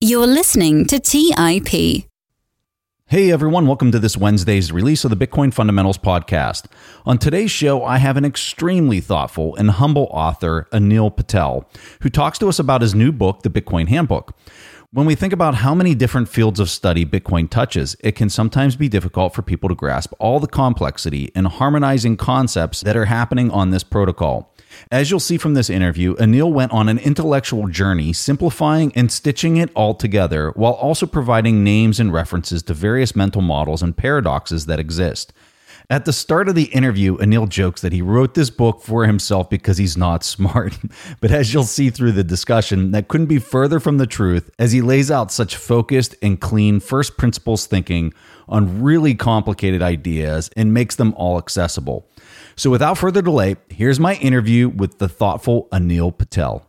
You're listening to TIP. Hey everyone, welcome to this Wednesday's release of the Bitcoin Fundamentals podcast. On today's show, I have an extremely thoughtful and humble author, Anil Patel, who talks to us about his new book, The Bitcoin Handbook. When we think about how many different fields of study Bitcoin touches, it can sometimes be difficult for people to grasp all the complexity and harmonizing concepts that are happening on this protocol. As you'll see from this interview, Anil went on an intellectual journey, simplifying and stitching it all together, while also providing names and references to various mental models and paradoxes that exist. At the start of the interview, Anil jokes that he wrote this book for himself because he's not smart. But as you'll see through the discussion, that couldn't be further from the truth, as he lays out such focused and clean first principles thinking on really complicated ideas and makes them all accessible. So without further delay, here's my interview with the thoughtful Anil Patel.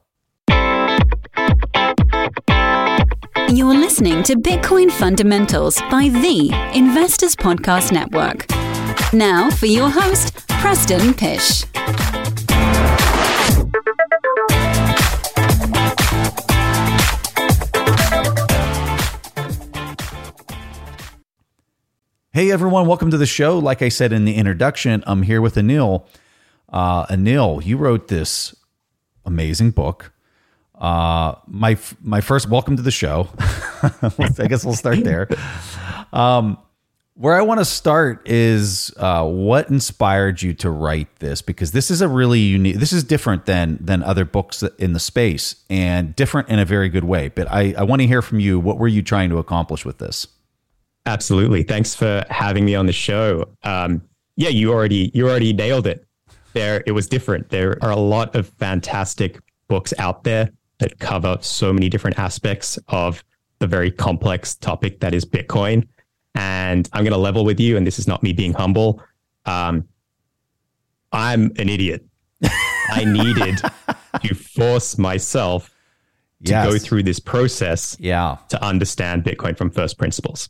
You're listening to Bitcoin Fundamentals by the Investors Podcast Network. Now for your host, Preston Pysh. Hey everyone, welcome to the show. Like I said in the introduction, I'm here with Anil. Anil, you wrote this amazing book. My first welcome to the show. I guess we'll start there. Where I want to start is what inspired you to write this, because this is a really unique. This is different than other books in the space, and different in a very good way. But I want to hear from you. What were you trying to accomplish with this? Absolutely. Thanks for having me on the show. Yeah, you already nailed it. It was different. There are a lot of fantastic books out there that cover so many different aspects of the very complex topic that is Bitcoin. And I'm going to level with you, and this is not me being humble. I'm an idiot. I needed to force myself to go through this process to understand Bitcoin from first principles.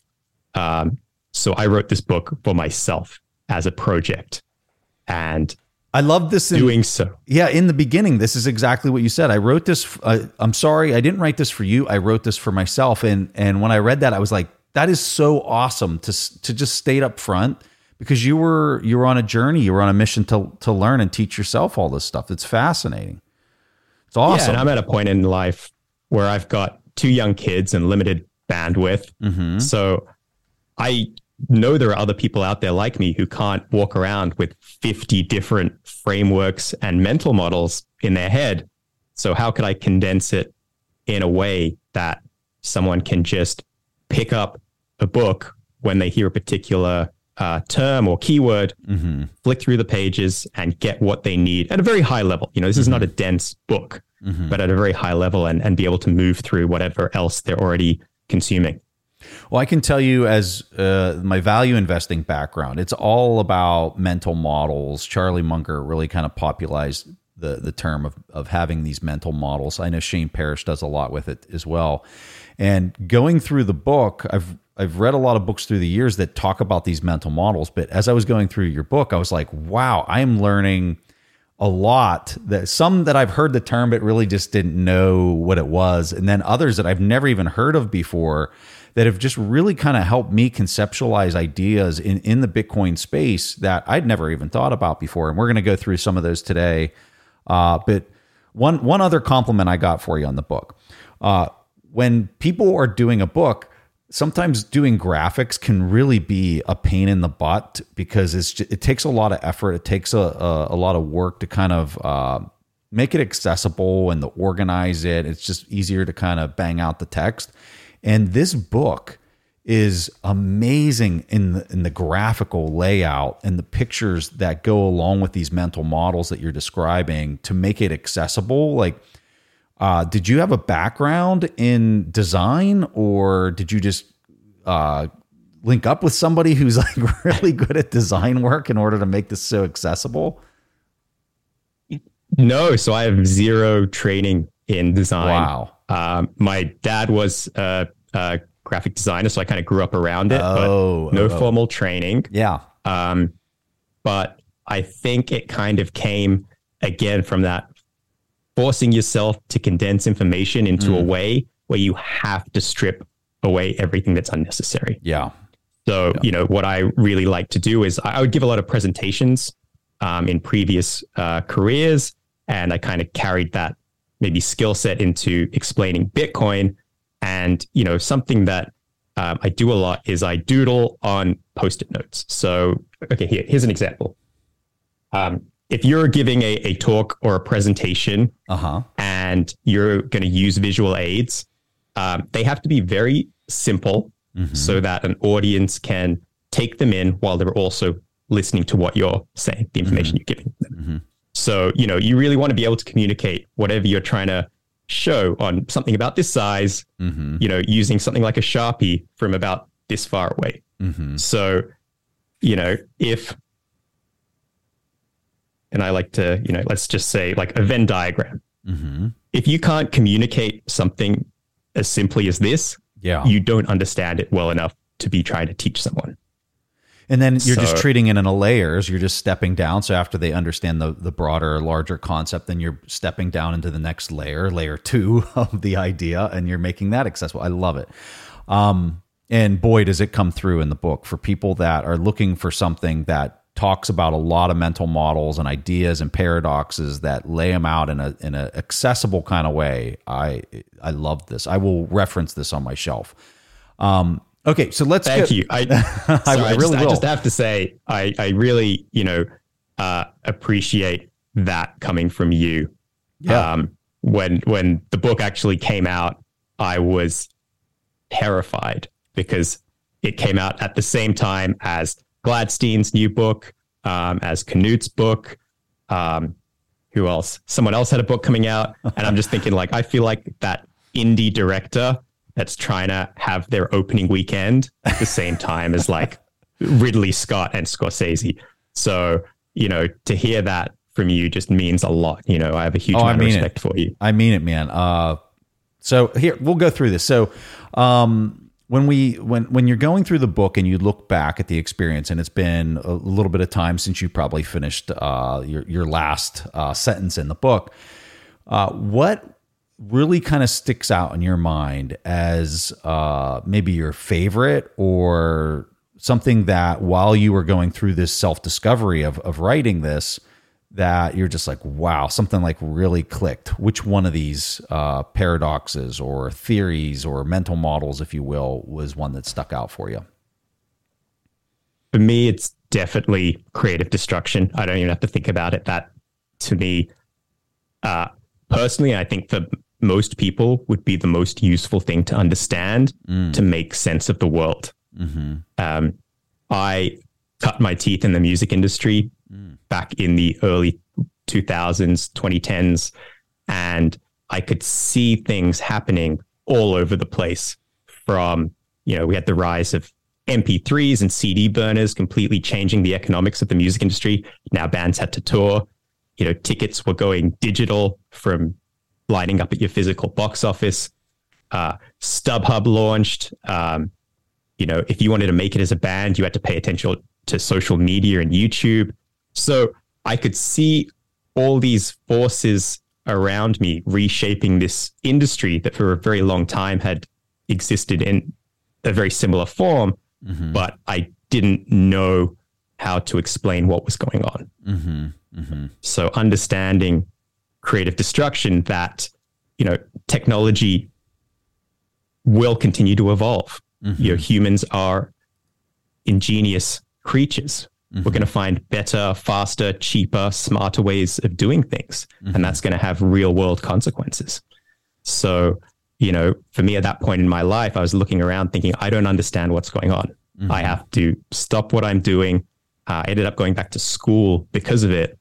So I wrote this book for myself as a project, and I love this. Doing so. Yeah. In the beginning, this is exactly what you said. I wrote this. I'm sorry, I didn't write this for you. I wrote this for myself. And when I read that, I was like, that is so awesome to just state up front, because you were on a journey. You were on a mission to learn and teach yourself all this stuff. It's fascinating. It's awesome. Yeah, and I'm at a point in life where I've got 2 young kids and limited bandwidth. Mm-hmm. So I know there are other people out there like me who can't walk around with 50 different frameworks and mental models in their head. So how could I condense it in a way that someone can just pick up a book when they hear a particular term or keyword, flick through the pages and get what they need at a very high level? You know, this is not a dense book, but at a very high level, and be able to move through whatever else they're already consuming. Well, I can tell you, as my value investing background, it's all about mental models. Charlie Munger really kind of popularized the term of having these mental models. I know Shane Parrish does a lot with it as well. And going through the book, I've read a lot of books through the years that talk about these mental models. But as I was going through your book, I was like, wow, I am learning a lot. Some that I've heard the term, but really just didn't know what it was. And then others that I've never even heard of before, that have just really kind of helped me conceptualize ideas in the Bitcoin space that I'd never even thought about before. And we're going to go through some of those today. But one other compliment I got for you on the book. When people are doing a book, sometimes doing graphics can really be a pain in the butt, because it takes a lot of effort. It takes a lot of work to kind of make it accessible and to organize it. It's just easier to kind of bang out the text. And this book is amazing in the graphical layout and the pictures that go along with these mental models that you're describing to make it accessible. Like, did you have a background in design, or did you just link up with somebody who's like really good at design work in order to make this so accessible? No, so I have zero training in design. Wow. My dad was a graphic designer, so I kind of grew up around it, but no formal training. Yeah. But I think it kind of came again from that forcing yourself to condense information into a way where you have to strip away everything that's unnecessary. Yeah. So, what I really like to do is I would give a lot of presentations in previous careers, and I kind of carried that maybe skill set into explaining Bitcoin. And, something that I do a lot is I doodle on Post-it notes. So, okay, here's an example. If you're giving a talk or a presentation and you're going to use visual aids, they have to be very simple so that an audience can take them in while they're also listening to what you're saying, the information you're giving them. So, you really want to be able to communicate whatever you're trying to show on something about this size, using something like a Sharpie from about this far away. So, and I like to, let's just say like a Venn diagram. If you can't communicate something as simply as this, you don't understand it well enough to be trying to teach someone. And then you're just treating it in a layers. You're just stepping down. So after they understand the broader, larger concept, then you're stepping down into the next layer 2 of the idea, and you're making that accessible. I love it. And boy, does it come through in the book for people that are looking for something that talks about a lot of mental models and ideas and paradoxes that lay them out in an accessible kind of way. I love this. I will reference this on my shelf. Okay, so let's Thank you. I just have to say, I really, appreciate that coming from you. Yeah. When the book actually came out, I was terrified because it came out at the same time as Gladstein's new book, as Knute's book. Who else? Someone else had a book coming out. And I'm just thinking, like, I feel like that indie director that's trying to have their opening weekend at the same time as like Ridley Scott and Scorsese. So, to hear that from you just means a lot. I have a huge amount of respect for you. I mean it, man. So here, we'll go through this. So, when you're going through the book and you look back at the experience, and it's been a little bit of time since you probably finished your last sentence in the book, what really kind of sticks out in your mind as maybe your favorite, or something that while you were going through this self-discovery of writing this, that you're just like, wow, something like really clicked? Which one of these paradoxes or theories or mental models, if you will, was one that stuck out for you? For me, it's definitely creative destruction. I don't even have to think about it. That, to me, personally, I think for most people would be the most useful thing to understand to make sense of the world. I cut my teeth in the music industry back in the early 2000s, 2010s, and I could see things happening all over the place. From, we had the rise of MP3s and CD burners completely changing the economics of the music industry. Now bands had to tour. Tickets were going digital from lining up at your physical box office. StubHub launched. If you wanted to make it as a band, you had to pay attention to social media and YouTube. So I could see all these forces around me reshaping this industry that for a very long time had existed in a very similar form, but I didn't know how to explain what was going on. So understanding creative destruction, that, technology will continue to evolve. Humans are ingenious creatures. We're going to find better, faster, cheaper, smarter ways of doing things. And that's going to have real world consequences. So, for me at that point in my life, I was looking around thinking, I don't understand what's going on. I have to stop what I'm doing. I ended up going back to school because of it.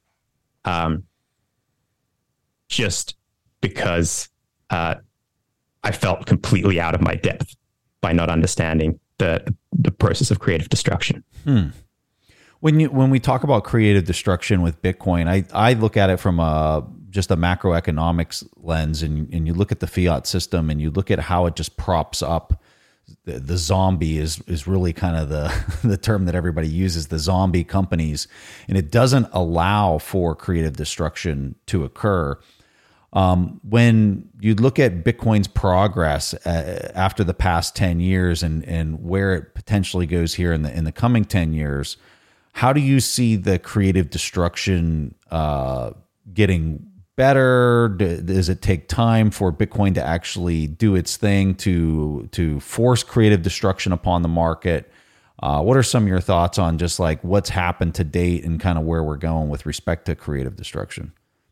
Just because I felt completely out of my depth by not understanding the process of creative destruction. When we talk about creative destruction with Bitcoin, I look at it from just a macroeconomics lens, and you look at the fiat system and you look at how it just props up the zombie is really kind of the term that everybody uses, the zombie companies, and it doesn't allow for creative destruction to occur. When you look at Bitcoin's progress after the past 10 years and where it potentially goes here in the coming 10 years, how do you see the creative destruction getting better? Does it take time for Bitcoin to actually do its thing to force creative destruction upon the market? What are some of your thoughts on just like what's happened to date and kind of where we're going with respect to creative destruction?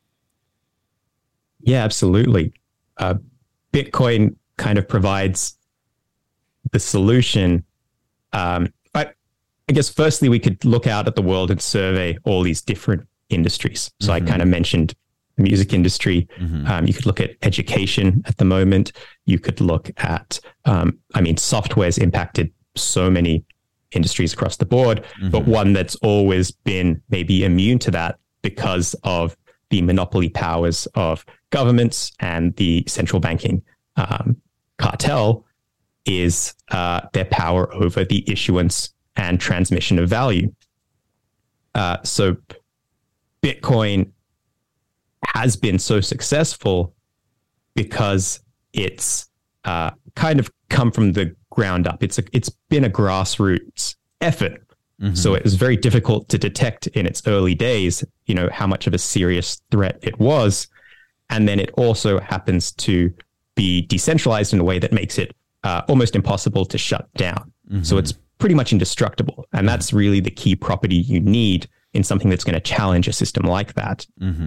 Yeah, absolutely. Bitcoin kind of provides the solution. I guess firstly, we could look out at the world and survey all these different industries. So I kind of mentioned the music industry. You could look at education at the moment. You could look at, software's impacted so many industries across the board, but one that's always been maybe immune to that because of the monopoly powers of governments and the central banking cartel is their power over the issuance and transmission of value. So Bitcoin has been so successful because it's kind of come from the ground up. It's been a grassroots effort. So it was very difficult to detect in its early days, how much of a serious threat it was. And then it also happens to be decentralized in a way that makes it almost impossible to shut down. So it's pretty much indestructible. And that's really the key property you need in something that's going to challenge a system like that.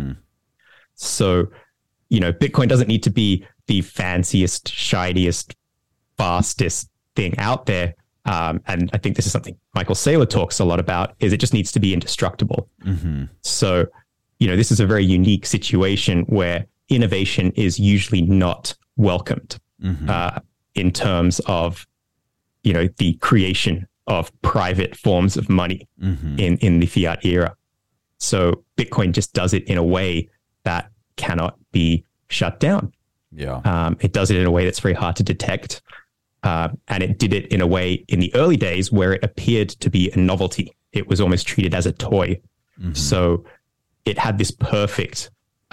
So, Bitcoin doesn't need to be the fanciest, shiniest, fastest thing out there. And I think this is something Michael Saylor talks a lot about, is it just needs to be indestructible. So, this is a very unique situation where innovation is usually not welcomed in terms of, the creation of private forms of money in the fiat era. So Bitcoin just does it in a way that cannot be shut down. It does it in a way that's very hard to detect. And it did it in a way in the early days where it appeared to be a novelty. It was almost treated as a toy. So it had this perfect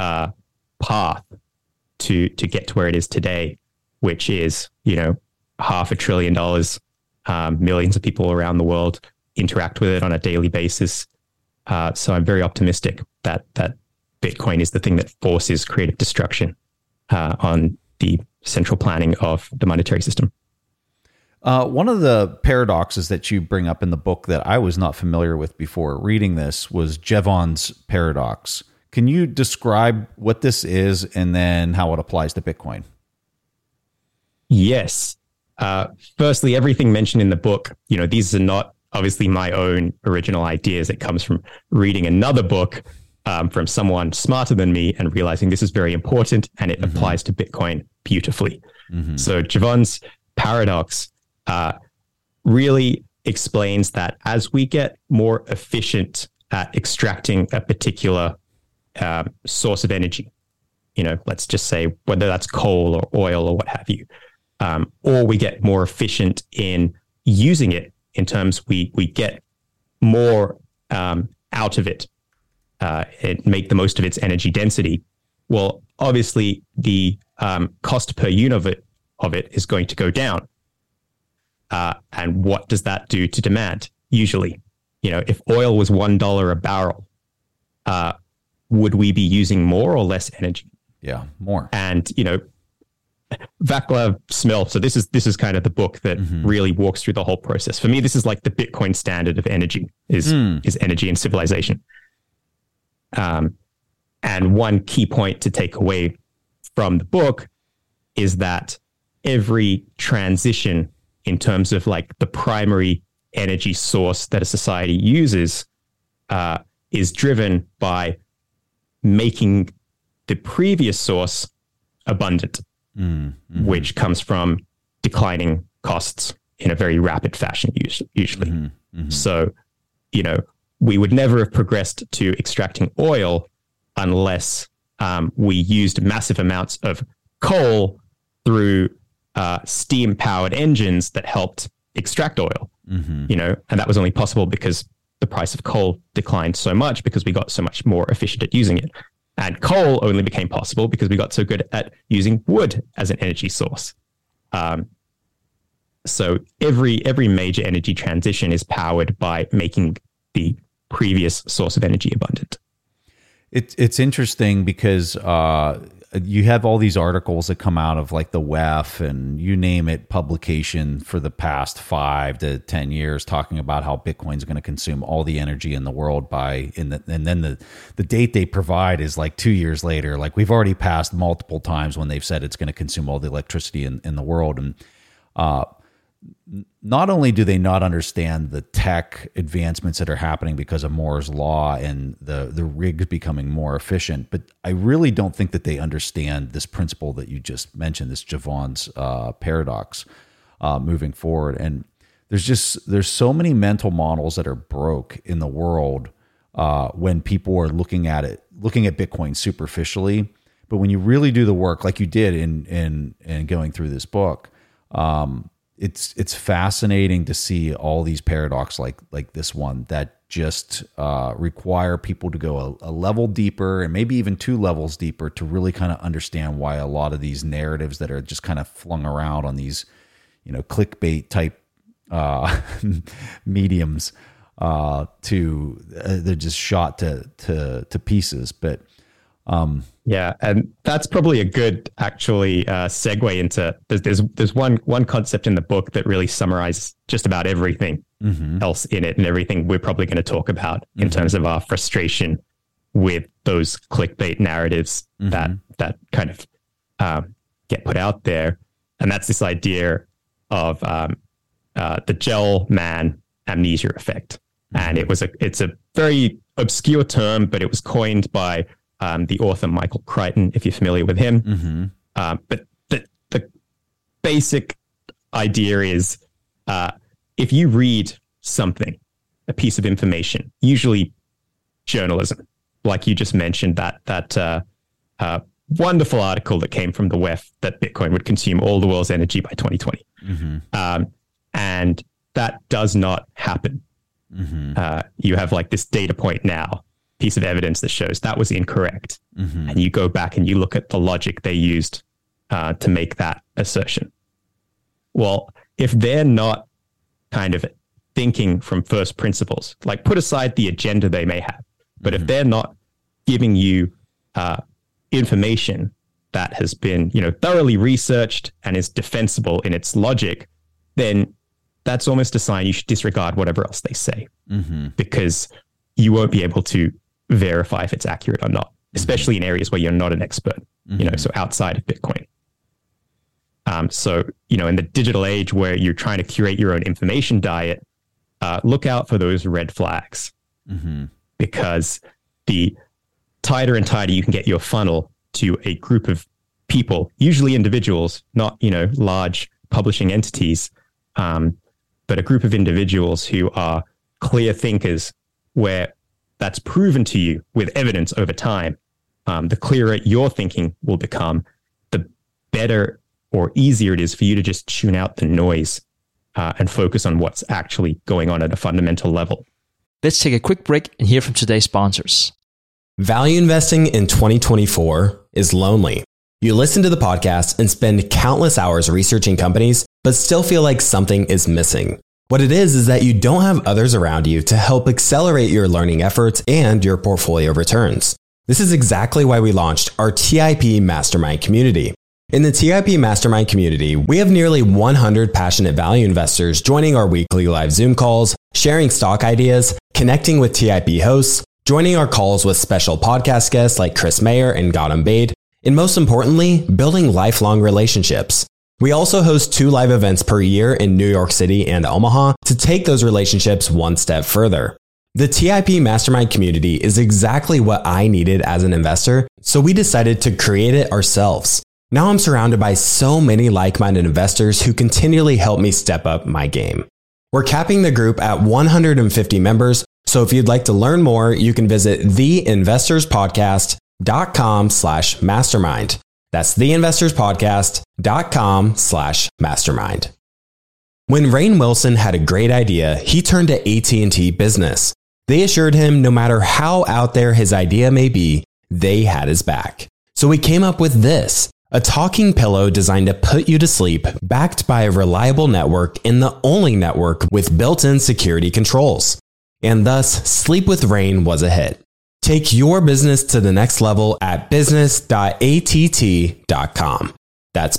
path to get to where it is today, which is, $500 billion, millions of people around the world interact with it on a daily basis. So I'm very optimistic that Bitcoin is the thing that forces creative destruction on the central planning of the monetary system. One of the paradoxes that you bring up in the book that I was not familiar with before reading this was Jevons paradox. Can you describe what this is and then how it applies to Bitcoin? Yes. Firstly, everything mentioned in the book, these are not obviously my own original ideas. It comes from reading another book from someone smarter than me and realizing this is very important and it applies to Bitcoin beautifully. So Jevons paradox really explains that as we get more efficient at extracting a particular source of energy, let's just say whether that's coal or oil or what have you, or we get more efficient in using it in terms we get more out of it, and make the most of its energy density. Well, obviously the cost per unit of it is going to go down. And what does that do to demand? Usually, if oil was $1 a barrel, would we be using more or less energy? Yeah, more. And, Vaclav Smil. So this is kind of the book that really walks through the whole process. For me, this is like the Bitcoin standard of energy is energy and civilization. And one key point to take away from the book is that every transition in terms of like the primary energy source that a society uses is driven by making the previous source abundant, which comes from declining costs in a very rapid fashion, usually. So, we would never have progressed to extracting oil unless we used massive amounts of coal through steam-powered engines that helped extract oil, and that was only possible because the price of coal declined so much because we got so much more efficient at using it. And coal only became possible because we got so good at using wood as an energy source. So every major energy transition is powered by making the previous source of energy abundant. It's interesting because you have all these articles that come out of like the WEF and you name it publication for the past 5 to 10 years talking about how Bitcoin is going to consume all the energy in the world and then the date they provide is like 2 years later. Like we've already passed multiple times when they've said it's going to consume all the electricity in the world. And not only do they not understand the tech advancements that are happening because of Moore's law and the rigs becoming more efficient, but I really don't think that they understand this principle that you just mentioned, this Jevons paradox moving forward. And there's so many mental models that are broke in the world when people are looking at Bitcoin superficially. But when you really do the work, like you did in going through this book, it's fascinating to see all these paradoxes like this one that just require people to go a level deeper and maybe even 2 levels deeper to really kind of understand why a lot of these narratives that are just kind of flung around on these, clickbait type mediums they're just shot to pieces. But yeah, and that's probably a good actually segue into there's one concept in the book that really summarizes just about everything else in it and everything we're probably going to talk about in terms of our frustration with those clickbait narratives that kind of get put out there, and that's this idea of the gel man amnesia effect. And it's a very obscure term, but it was coined by the author Michael Crichton, if you're familiar with him. But the basic idea is if you read something, a piece of information, usually journalism, like you just mentioned, that wonderful article that came from the WEF that Bitcoin would consume all the world's energy by 2020. And that does not happen. You have like this data point now, piece of evidence that shows that was incorrect. And you go back and you look at the logic they used to make that assertion. Well, if they're not kind of thinking from first principles, like put aside the agenda they may have, but if they're not giving you information that has been, thoroughly researched and is defensible in its logic, then that's almost a sign you should disregard whatever else they say, because you won't be able to verify if it's accurate or not, especially in areas where you're not an expert, so outside of Bitcoin. So, in the digital age where you're trying to curate your own information diet, look out for those red flags, because the tighter and tighter you can get your funnel to a group of people, usually individuals, not, large publishing entities, but a group of individuals who are clear thinkers, where that's proven to you with evidence over time, the clearer your thinking will become, the better or easier it is for you to just tune out the noise and focus on what's actually going on at a fundamental level. Let's take a quick break and hear from today's sponsors. Value investing in 2024 is lonely. You listen to the podcast and spend countless hours researching companies, but still feel like something is missing. What it is that you don't have others around you to help accelerate your learning efforts and your portfolio returns. This is exactly why we launched our TIP Mastermind community. In the TIP Mastermind community, we have nearly 100 passionate value investors joining our weekly live Zoom calls, sharing stock ideas, connecting with TIP hosts, joining our calls with special podcast guests like Chris Mayer and Gautam Baid, and most importantly, building lifelong relationships. We also host 2 live events per year in New York City and Omaha to take those relationships one step further. The TIP Mastermind community is exactly what I needed as an investor, so we decided to create it ourselves. Now I'm surrounded by so many like-minded investors who continually help me step up my game. We're capping the group at 150 members, so if you'd like to learn more, you can visit theinvestorspodcast.com/mastermind. That's theinvestorspodcast.com/mastermind. When Rainn Wilson had a great idea, he turned to AT&T Business. They assured him no matter how out there his idea may be, they had his back. So we came up with this, a talking pillow designed to put you to sleep, backed by a reliable network and the only network with built-in security controls. And thus, Sleep with Rain was a hit. Take your business to the next level at business.att.com. That's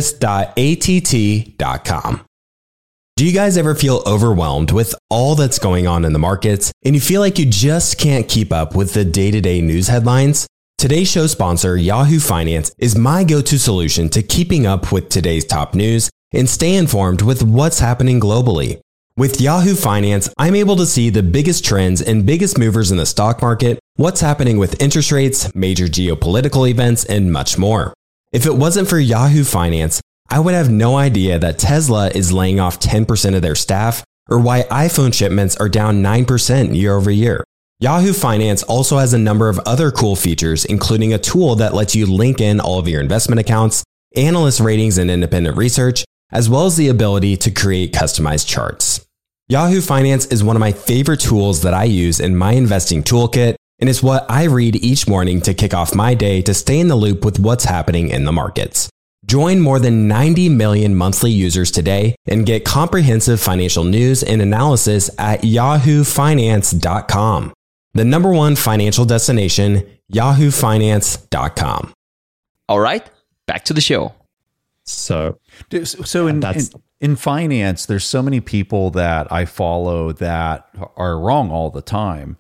business.att.com. Do you guys ever feel overwhelmed with all that's going on in the markets and you feel like you just can't keep up with the day-to-day news headlines? Today's show sponsor, Yahoo Finance, is my go-to solution to keeping up with today's top news and stay informed with what's happening globally. With Yahoo Finance, I'm able to see the biggest trends and biggest movers in the stock market, what's happening with interest rates, major geopolitical events, and much more. If it wasn't for Yahoo Finance, I would have no idea that Tesla is laying off 10% of their staff or why iPhone shipments are down 9% year over year. Yahoo Finance also has a number of other cool features, including a tool that lets you link in all of your investment accounts, analyst ratings and independent research, as well as the ability to create customized charts. Yahoo Finance is one of my favorite tools that I use in my investing toolkit, and it's what I read each morning to kick off my day to stay in the loop with what's happening in the markets. Join more than 90 million monthly users today and get comprehensive financial news and analysis at yahoofinance.com. The number one financial destination, yahoofinance.com. All right, back to the show. So in finance, there's so many people that I follow that are wrong all the time.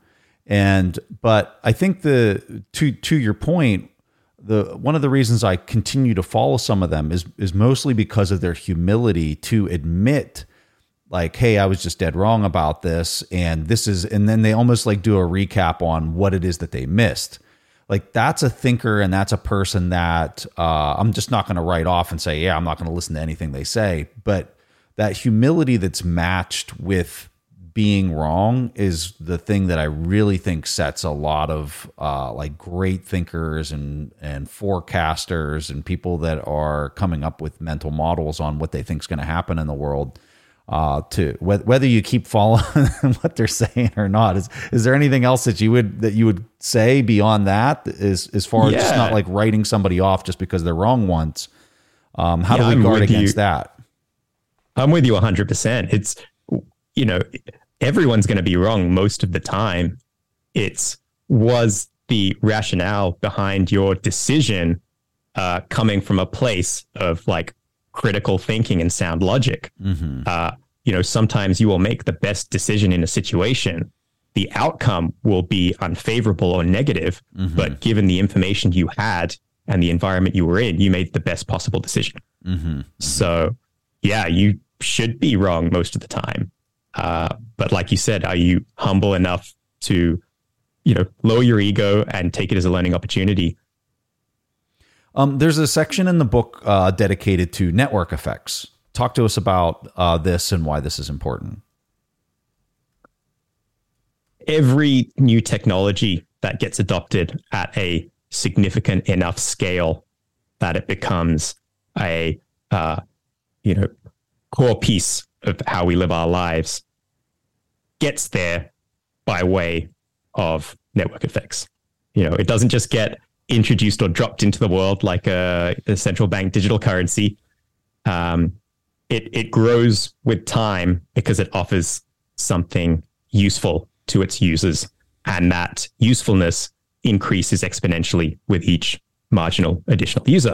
But I think to your point, one of the reasons I continue to follow some of them is mostly because of their humility to admit, like, hey, I was just dead wrong about this, and then they almost like do a recap on what it is that they missed. Like, that's a thinker, and that's a person that I'm just not going to write off and say, yeah, I'm not going to listen to anything they say. But that humility that's matched with being wrong is the thing that I really think sets a lot of like great thinkers and forecasters and people that are coming up with mental models on what they think is going to happen in the world. To whether you keep following what they're saying or not, is there anything else that you would say beyond that, as far as just not like writing somebody off just because they're wrong once? How do we guard against that? I'm with you 100%. It's, everyone's going to be wrong most of the time. Was the rationale behind your decision coming from a place of like critical thinking and sound logic? Mm-hmm. Sometimes you will make the best decision in a situation. The outcome will be unfavorable or negative, mm-hmm. but given the information you had and the environment you were in, you made the best possible decision. Mm-hmm. Mm-hmm. So, yeah, you should be wrong most of the time. But like you said, are you humble enough to, lower your ego and take it as a learning opportunity? There's a section in the book dedicated to network effects. Talk to us about this and why this is important. Every new technology that gets adopted at a significant enough scale that it becomes a core piece of how we live our lives gets there by way of network effects. It doesn't just get introduced or dropped into the world like a central bank digital currency. It grows with time because it offers something useful to its users, and that usefulness increases exponentially with each marginal additional user.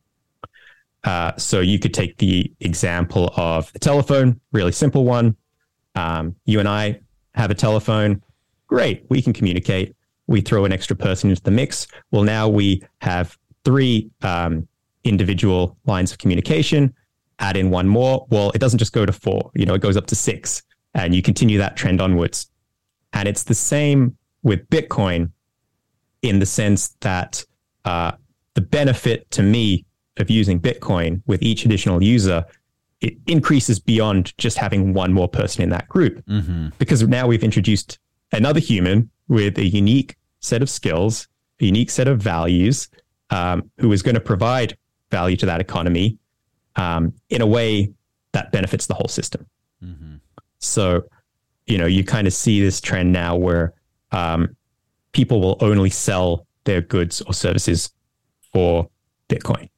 So you could take the example of the telephone, really simple one. You and I have a telephone. Great, we can communicate. We throw an extra person into the mix. Well, now we have 3 individual lines of communication. Add in one more. Well, it doesn't just go to 4. It goes up to 6, and you continue that trend onwards. And it's the same with Bitcoin in the sense that the benefit to me of using Bitcoin with each additional user, it increases beyond just having one more person in that group. Mm-hmm. Because now we've introduced another human with a unique set of skills, a unique set of values, who is going to provide value to that economy in a way that benefits the whole system. Mm-hmm. So, you kind of see this trend now where people will only sell their goods or services for Bitcoin.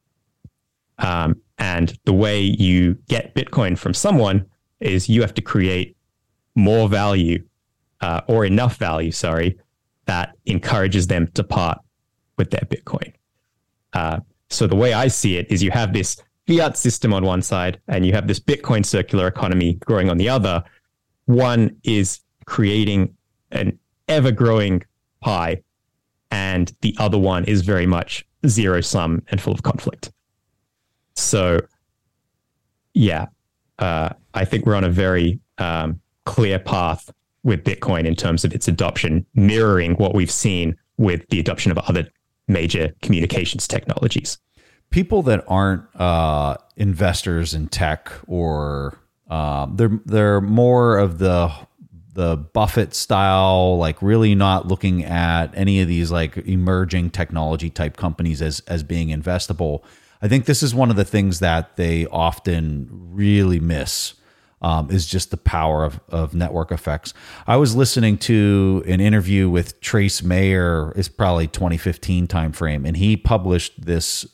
And the way you get Bitcoin from someone is you have to create more value or enough value, that encourages them to part with their Bitcoin. So the way I see it is you have this fiat system on one side and you have this Bitcoin circular economy growing on the other. One is creating an ever-growing pie, and the other one is very much zero-sum and full of conflict. So, yeah, I think we're on a very clear path with Bitcoin in terms of its adoption, mirroring what we've seen with the adoption of other major communications technologies. People that aren't investors in tech, or they're more of the Buffett style, like really not looking at any of these like emerging technology type companies as being investable. I think this is one of the things that they often really miss, is just the power of network effects. I was listening to an interview with Trace Mayer, it's probably 2015 timeframe, and he published this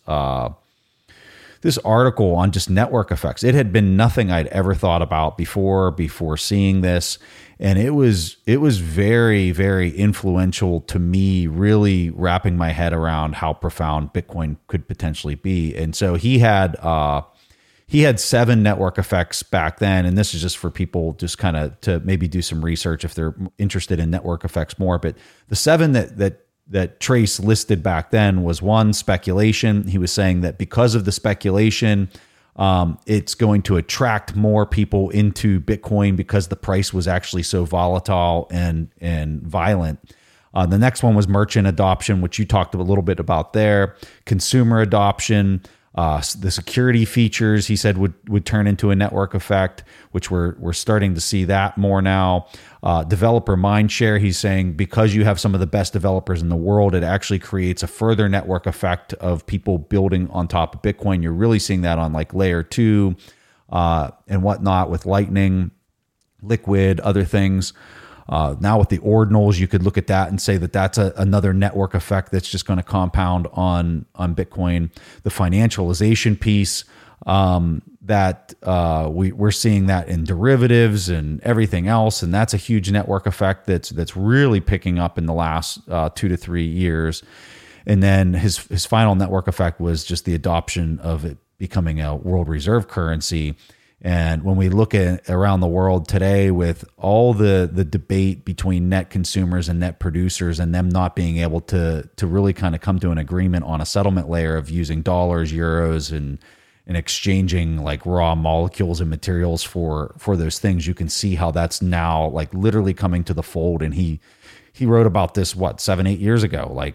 article on just network effects. It had been nothing I'd ever thought about before seeing this. And it was very, very influential to me, really wrapping my head around how profound Bitcoin could potentially be. And so he had 7 network effects back then. And this is just for people just kind of to maybe do some research if they're interested in network effects more. But the 7 that Trace listed back then was 1, speculation. He was saying that because of the speculation, it's going to attract more people into Bitcoin because the price was actually so volatile and violent. The next one was merchant adoption, which you talked a little bit about there. Consumer adoption, the security features, he said would turn into a network effect, which we're starting to see that more now. Developer mindshare, he's saying because you have some of the best developers in the world, it actually creates a further network effect of people building on top of Bitcoin. You're really seeing that on like layer 2 and whatnot with Lightning, Liquid, other things. Now with the ordinals, you could look at that and say that that's another network effect that's just going to compound on Bitcoin. The financialization piece, that we're seeing that in derivatives and everything else, and that's a huge network effect that's really picking up in the last 2 to 3 years. And then his final network effect was just the adoption of it becoming a world reserve currency. And when we look at around the world today with all the debate between net consumers and net producers and them not being able to really kind of come to an agreement on a settlement layer of using dollars, euros, and exchanging like raw molecules and materials for those things, you can see how that's now like literally coming to the fold. And he wrote about this, 7-8 years ago. Like,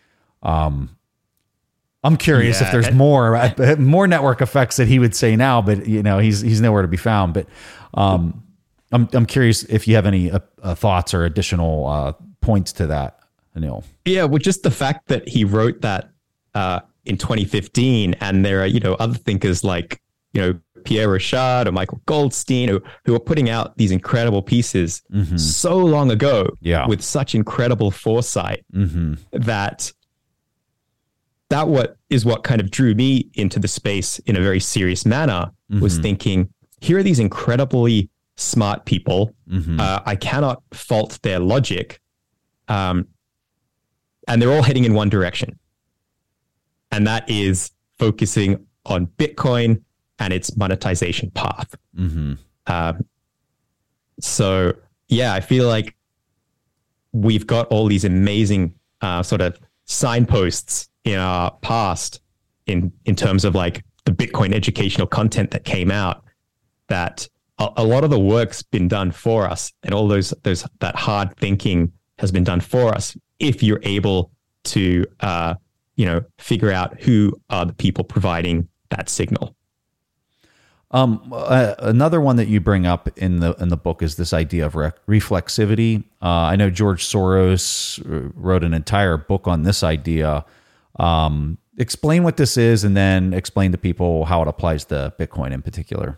I'm curious if there's more network effects that he would say now, but he's nowhere to be found. But I'm curious if you have any thoughts or additional points to that, Anil. Yeah, well, just the fact that he wrote that in 2015, and there are other thinkers like Pierre Rochard or Michael Goldstein who are putting out these incredible pieces so long ago with such incredible foresight that what kind of drew me into the space in a very serious manner was thinking, here are these incredibly smart people. I cannot fault their logic. And they're all heading in one direction. And that is focusing on Bitcoin and its monetization path. So, I feel like we've got all these amazing sort of signposts in our past in terms of like the Bitcoin educational content that came out, that a lot of the work's been done for us, and all that hard thinking has been done for us if you're able to figure out who are the people providing that signal. Another one that you bring up in the book is this idea of reflexivity. I know George Soros wrote an entire book on this idea. Explain what this is, and then explain to people how it applies to Bitcoin in particular.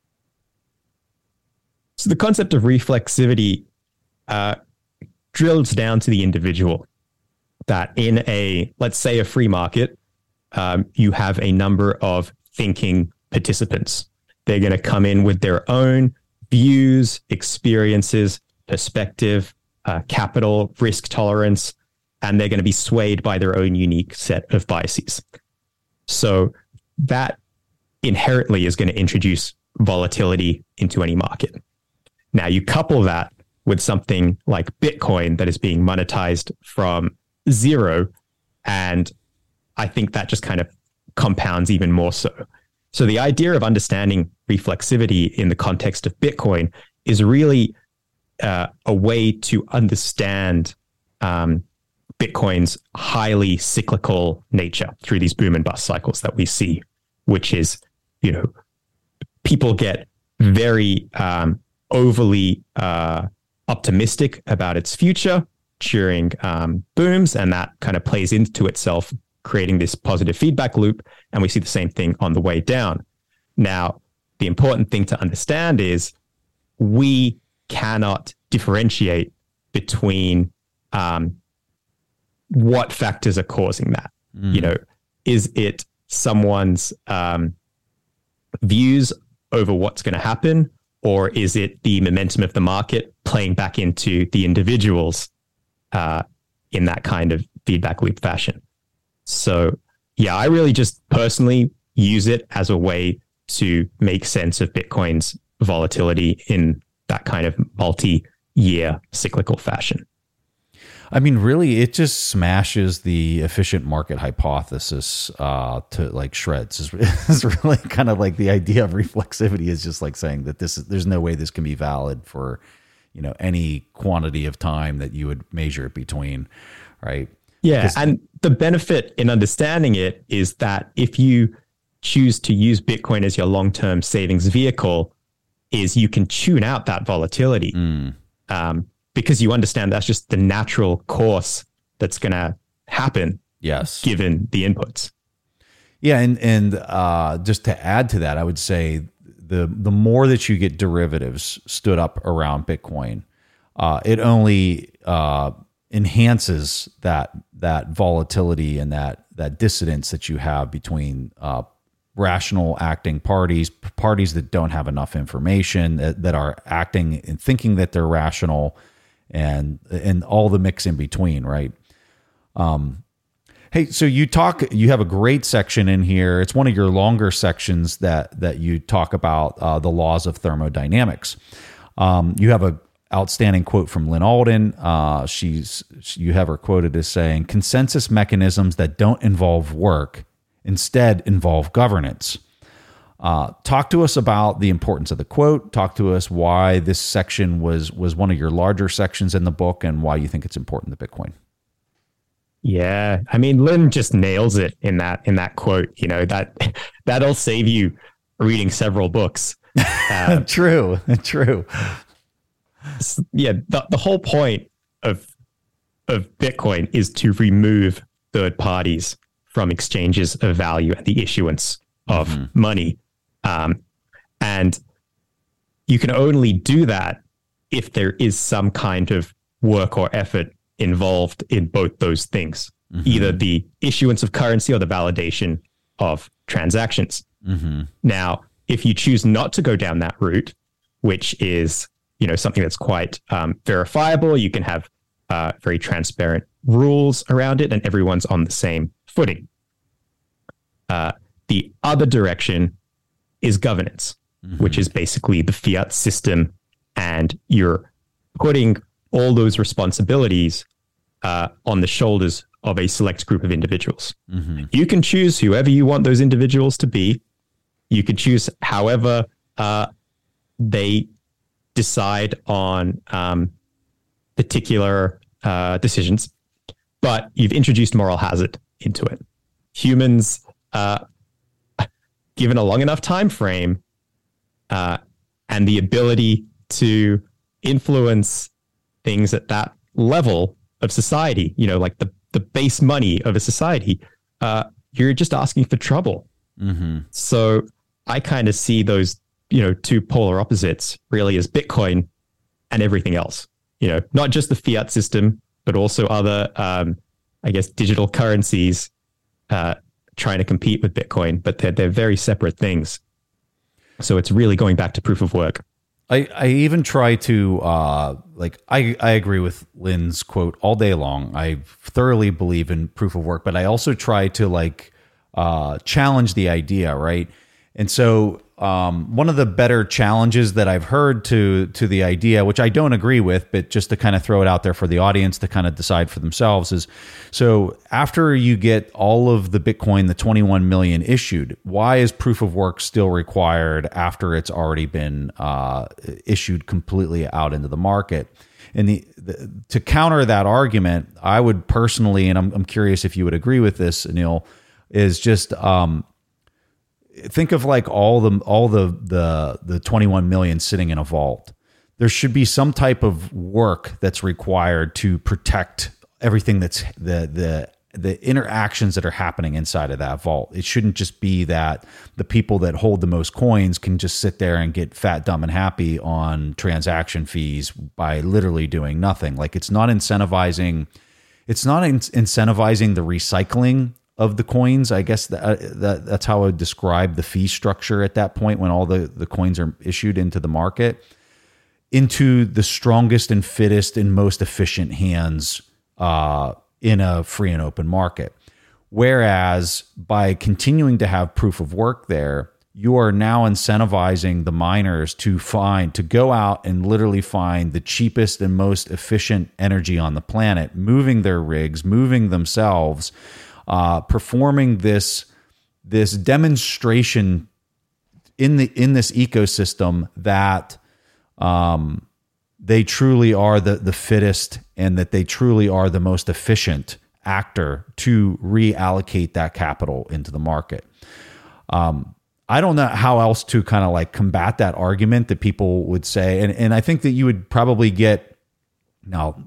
So the concept of reflexivity drills down to the individual, that in let's say a free market, you have a number of thinking participants. They're going to come in with their own views, experiences, perspective, capital, risk tolerance, and they're going to be swayed by their own unique set of biases. So that inherently is going to introduce volatility into any market. Now, you couple that with something like Bitcoin that is being monetized from zero, and I think that just kind of compounds even more so. So the idea of understanding reflexivity in the context of Bitcoin is really a way to understand Bitcoin's highly cyclical nature through these boom and bust cycles that we see, which is, people get very overly optimistic about its future during booms, and that kind of plays into itself, creating this positive feedback loop. And we see the same thing on the way down. Now, the important thing to understand is we cannot differentiate between what factors are causing that. Is it someone's views over what's going to happen, or is it the momentum of the market playing back into the individuals in that kind of feedback loop fashion? So, yeah, I really just personally use it as a way to make sense of Bitcoin's volatility in that kind of multi-year cyclical fashion. I mean, really, it just smashes the efficient market hypothesis to like shreds. It's really kind of like the idea of reflexivity is just like saying that there's no way this can be valid for, any quantity of time that you would measure it between, right? Yeah, and the benefit in understanding it is that if you choose to use Bitcoin as your long-term savings vehicle, is you can tune out that volatility. Because you understand that's just the natural course that's going to happen. Yes, given the inputs. Yeah, and just to add to that, I would say the more that you get derivatives stood up around Bitcoin, it only enhances that volatility and that dissonance that you have between rational acting parties that don't have enough information, that are acting and thinking that they're rational, and all the mix in between, right? Hey, so you have a great section in here. It's one of your longer sections that you talk about the laws of thermodynamics. You have a outstanding quote from Lynn Alden. You have her quoted as saying, "Consensus mechanisms that don't involve work instead involve governance." Talk to us about the importance of the quote. Talk to us why this section was one of your larger sections in the book and why you think it's important to Bitcoin. Yeah, I mean, Lynn just nails it in that quote. That'll save you reading several books. True. Yeah, the whole point of Bitcoin is to remove third parties from exchanges of value and the issuance of money. And you can only do that if there is some kind of work or effort involved in both those things, either the issuance of currency or the validation of transactions. Now, if you choose not to go down that route, which is something that's quite verifiable, you can have very transparent rules around it, and everyone's on the same footing. The other direction is governance, which is basically the fiat system, and you're putting all those responsibilities on the shoulders of a select group of individuals. You can choose whoever you want those individuals to be. You can choose however they decide on particular decisions, but you've introduced moral hazard into it. Humans, given a long enough time frame and the ability to influence things at that level of society, like the base money of a society, you're just asking for trouble. So I kind of see those, two polar opposites really as Bitcoin and everything else, not just the fiat system, but also other I guess, digital currencies trying to compete with Bitcoin, but they're very separate things. So it's really going back to proof of work. I even try to I agree with Lynn's quote all day long. I thoroughly believe in proof of work, but I also try to challenge the idea, right? And so one of the better challenges that I've heard to the idea, which I don't agree with, but just to kind of throw it out there for the audience to kind of decide for themselves, is so after you get all of the Bitcoin, the 21 million issued, why is proof of work still required after it's already been issued completely out into the market? And to counter that argument, I would personally, and I'm curious if you would agree with this, Anil, is just think of like all the 21 million sitting in a vault. There should be some type of work that's required to protect everything that's the interactions that are happening inside of that vault. It shouldn't just be that the people that hold the most coins can just sit there and get fat, dumb, and happy on transaction fees by literally doing nothing. Like it's not incentivizing the recycling of the coins. I guess that's how I would describe the fee structure at that point when all the coins are issued into the market, into the strongest and fittest and most efficient hands in a free and open market. Whereas by continuing to have proof of work there, you are now incentivizing the miners to go out and literally find the cheapest and most efficient energy on the planet, moving their rigs, moving themselves, performing this demonstration in this ecosystem that they truly are the fittest and that they truly are the most efficient actor to reallocate that capital into the market. I don't know how else to kind of like combat that argument that people would say, and I think that you would probably get now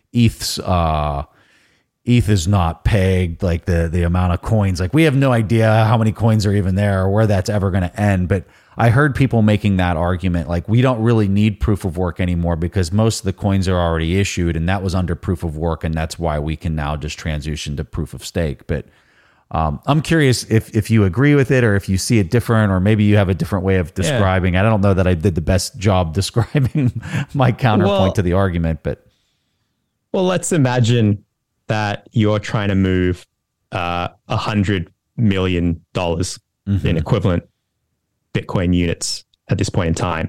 ETH is not pegged, like the amount of coins. Like we have no idea how many coins are even there or where that's ever going to end. But I heard people making that argument, like we don't really need proof of work anymore because most of the coins are already issued and that was under proof of work. And that's why we can now just transition to proof of stake. But I'm curious if you agree with it or if you see it different, or maybe you have a different way of describing. Yeah. I don't know that I did the best job describing my counterpoint to the argument, but. Well, let's imagine that you're trying to move $100 million in equivalent Bitcoin units at this point in time.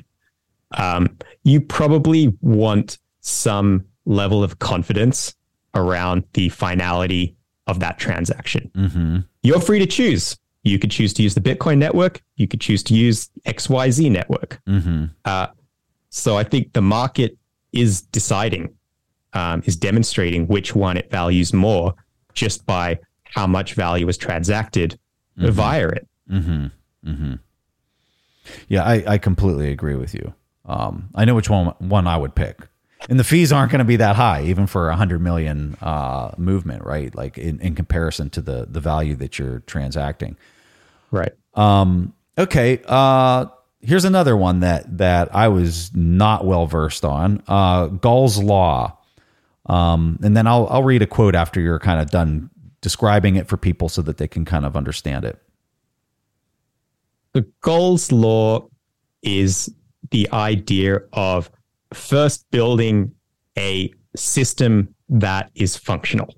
You probably want some level of confidence around the finality of that transaction. Mm-hmm. You're free to choose. You could choose to use the Bitcoin network. You could choose to use XYZ network. Mm-hmm. So I think the market is deciding, is demonstrating which one it values more just by how much value was transacted via it. Mm-hmm. Mm-hmm. Yeah, I completely agree with you. I know which one I would pick. And the fees aren't going to be that high, even for 100 million movement, right? Like in comparison to the value that you're transacting. Right. Okay. Here's another one that I was not well versed on. Gall's Law. And then I'll read a quote after you're kind of done describing it for people so that they can kind of understand it. The Gall's Law is the idea of first building a system that is functional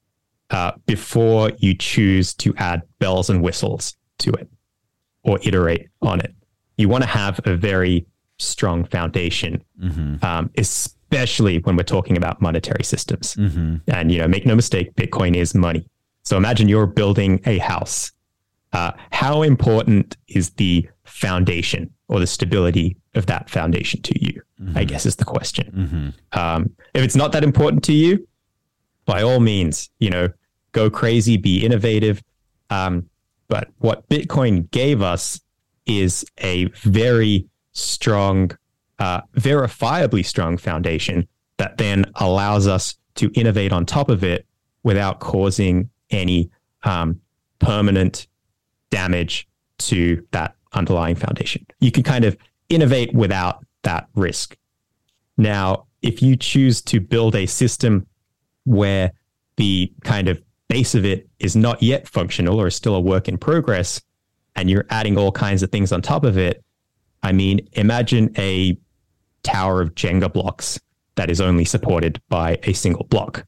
before you choose to add bells and whistles to it or iterate on it. You want to have a very strong foundation, especially when we're talking about monetary systems. Mm-hmm. And, make no mistake, Bitcoin is money. So imagine you're building a house. How important is the foundation or the stability of that foundation to you? Mm-hmm. I guess is the question. Mm-hmm. If it's not that important to you, by all means, go crazy, be innovative. But what Bitcoin gave us is a very strong, verifiably strong foundation that then allows us to innovate on top of it without causing any permanent damage to that underlying foundation. You can kind of innovate without that risk. Now, if you choose to build a system where the kind of base of it is not yet functional or is still a work in progress, and you're adding all kinds of things on top of it, I mean, imagine a tower of Jenga blocks that is only supported by a single block.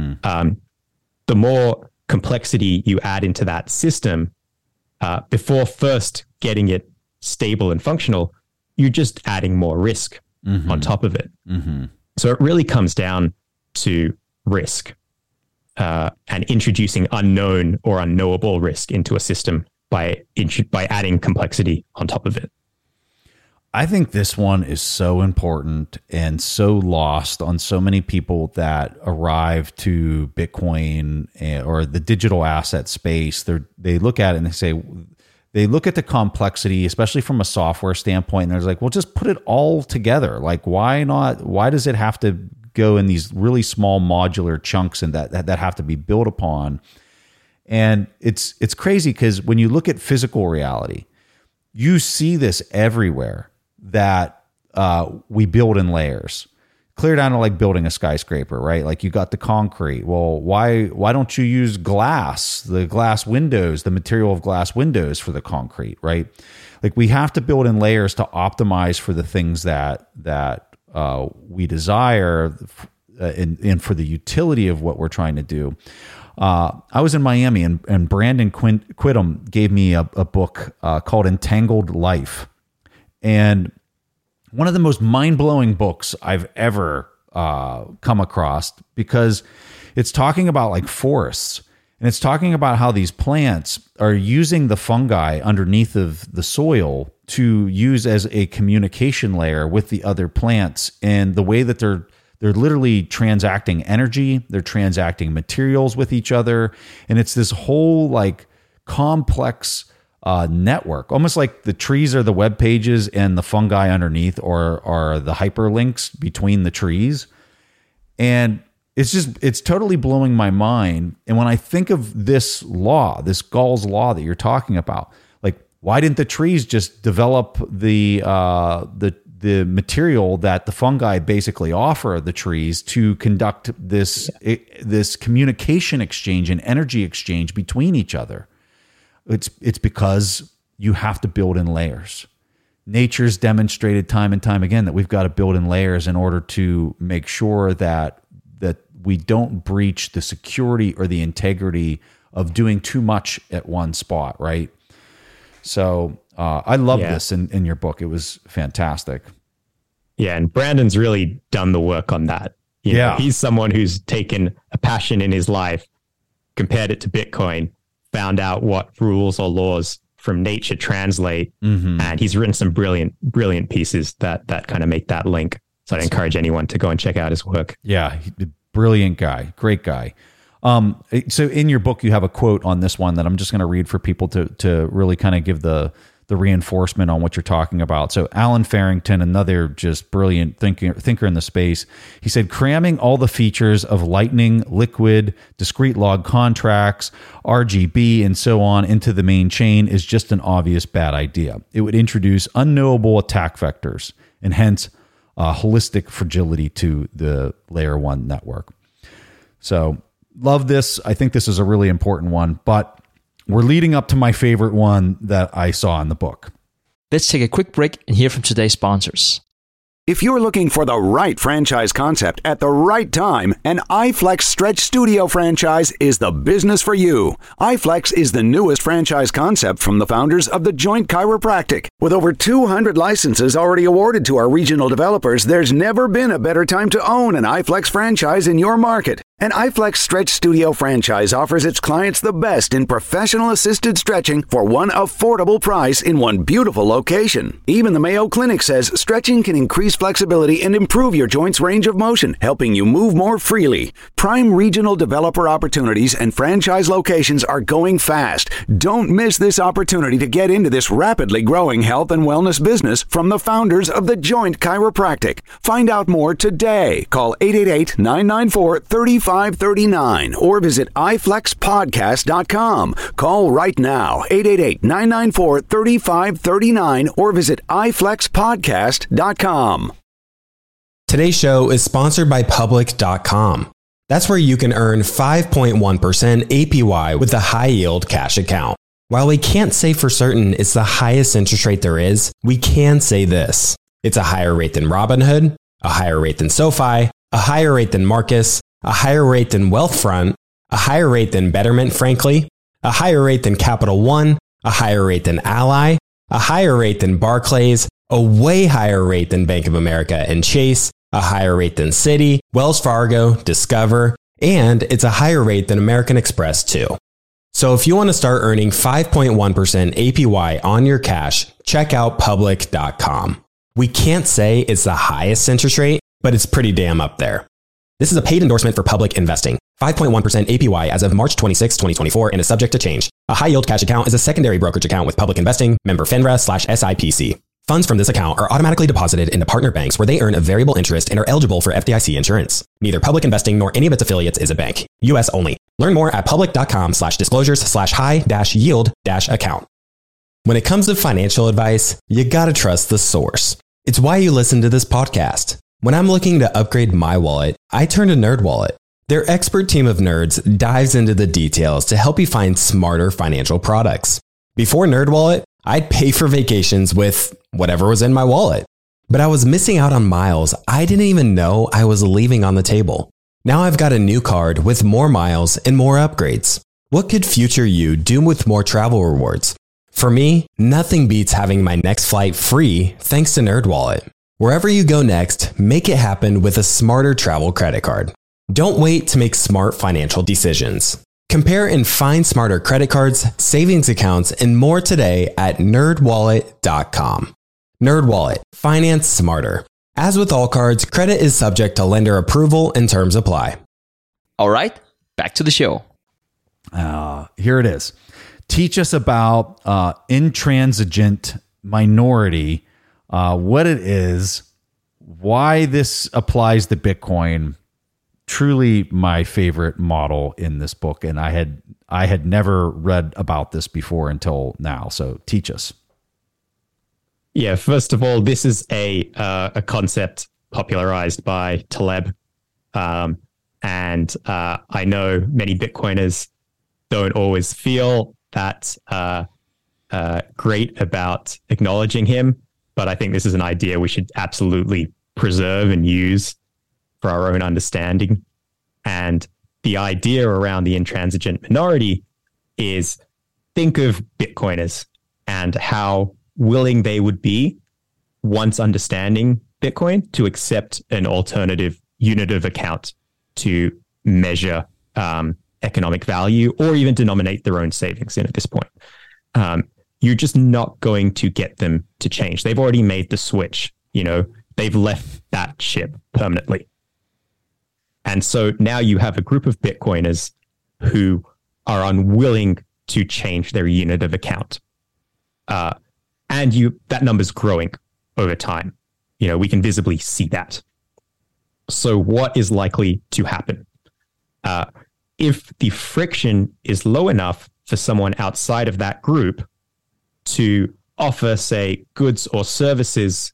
The more complexity you add into that system, before first getting it stable and functional, you're just adding more risk on top of it. So it really comes down to risk and introducing unknown or unknowable risk into a system by adding complexity on top of it. I think this one is so important and so lost on so many people that arrive to Bitcoin or the digital asset space. They look at it and they look at the complexity, especially from a software standpoint, and they're like, well, just put it all together. Like, why not? Why does it have to go in these really small modular chunks and that have to be built upon? And it's crazy because when you look at physical reality, you see this everywhere, that we build in layers, clear down to like building a skyscraper, right? Like you got the concrete. Well, why don't you use glass, the glass windows, the material of glass windows for the concrete, right? Like we have to build in layers to optimize for the things that we desire and for the utility of what we're trying to do. I was in Miami and Brandon Quittem gave me a book called Entangled Life. And one of the most mind-blowing books I've ever come across, because it's talking about like forests, and it's talking about how these plants are using the fungi underneath of the soil to use as a communication layer with the other plants, and the way that they're literally transacting energy, they're transacting materials with each other, and it's this whole like complex network, almost like the trees are the web pages and the fungi underneath are the hyperlinks between the trees. And it's totally blowing my mind. And when I think of this law, this Gall's law that you're talking about, like, why didn't the trees just develop the material that the fungi basically offer the trees to conduct this communication exchange and energy exchange between each other? It's because you have to build in layers. Nature's demonstrated time and time again that we've got to build in layers in order to make sure that we don't breach the security or the integrity of doing too much at one spot, right? So I love this in your book. It was fantastic. Yeah, and Brandon's really done the work on that. You know, he's someone who's taken a passion in his life, compared it to Bitcoin, found out what rules or laws from nature translate, and he's written some brilliant pieces that kind of make that link. So I'd encourage anyone to go and check out his work. Yeah, brilliant guy, great guy. So in your book, you have a quote on this one that I'm just going to read for people to really kind of give the reinforcement on what you're talking about. So Alan Farrington, another just brilliant thinker in the space, he said, cramming all the features of Lightning, Liquid, discrete log contracts, RGB, and so on into the main chain is just an obvious bad idea. It would introduce unknowable attack vectors and hence holistic fragility to the layer one network. So love this. I think this is a really important one, but we're leading up to my favorite one that I saw in the book. Let's take a quick break and hear from today's sponsors. If you're looking for the right franchise concept at the right time, an iFlex Stretch Studio franchise is the business for you. iFlex is the newest franchise concept from the founders of The Joint Chiropractic. With over 200 licenses already awarded to our regional developers, there's never been a better time to own an iFlex franchise in your market. An iFlex Stretch Studio franchise offers its clients the best in professional assisted stretching for one affordable price in one beautiful location. Even the Mayo Clinic says stretching can increase flexibility and improve your joints' range of motion, helping you move more freely. Prime regional developer opportunities and franchise locations are going fast. Don't miss this opportunity to get into this rapidly growing health and wellness business from the founders of The Joint Chiropractic. Find out more today. Call 888-994-3539 or visit iflexpodcast.com. Call right now, 888-994-3539 or visit iflexpodcast.com. Today's show is sponsored by Public.com. That's where you can earn 5.1% APY with the high yield cash account. While we can't say for certain it's the highest interest rate there is, we can say this. It's a higher rate than Robinhood, a higher rate than SoFi, a higher rate than Marcus, a higher rate than Wealthfront, a higher rate than Betterment, frankly, a higher rate than Capital One, a higher rate than Ally, a higher rate than Barclays, a way higher rate than Bank of America and Chase, a higher rate than Citi, Wells Fargo, Discover, and it's a higher rate than American Express too. So if you want to start earning 5.1% APY on your cash, check out public.com. We can't say it's the highest interest rate, but it's pretty damn up there. This is a paid endorsement for Public Investing. 5.1% APY as of March 26, 2024 and is subject to change. A high yield cash account is a secondary brokerage account with Public Investing, member FINRA/SIPC. Funds from this account are automatically deposited into partner banks where they earn a variable interest and are eligible for FDIC insurance. Neither Public Investing nor any of its affiliates is a bank. U.S. only. Learn more at public.com/disclosures/high-yield-account. When it comes to financial advice, you gotta trust the source. It's why you listen to this podcast. When I'm looking to upgrade my wallet, I turn to NerdWallet. Their expert team of nerds dives into the details to help you find smarter financial products. Before NerdWallet, I'd pay for vacations with whatever was in my wallet. But I was missing out on miles I didn't even know I was leaving on the table. Now I've got a new card with more miles and more upgrades. What could future you do with more travel rewards? For me, nothing beats having my next flight free thanks to NerdWallet. Wherever you go next, make it happen with a smarter travel credit card. Don't wait to make smart financial decisions. Compare and find smarter credit cards, savings accounts, and more today at nerdwallet.com. NerdWallet. Finance smarter. As with all cards, credit is subject to lender approval and terms apply. All right, back to the show. Here it is. Teach us about intransigent minority, what it is, why this applies to Bitcoin. Truly my favorite model in this book, and I had never read about this before until now. So teach us. Yeah, first of all, this is a concept popularized by Taleb, and I know many Bitcoiners don't always feel that great about acknowledging him, but I think this is an idea we should absolutely preserve and use for our own understanding. And the idea around the intransigent minority is, think of Bitcoiners and how willing they would be, once understanding Bitcoin, to accept an alternative unit of account to measure economic value or even denominate their own savings in at this point. You're just not going to get them to change. They've already made the switch. They've left that ship permanently. And so now you have a group of Bitcoiners who are unwilling to change their unit of account. And that number's growing over time. We can visibly see that. So what is likely to happen? If the friction is low enough for someone outside of that group to offer, say, goods or services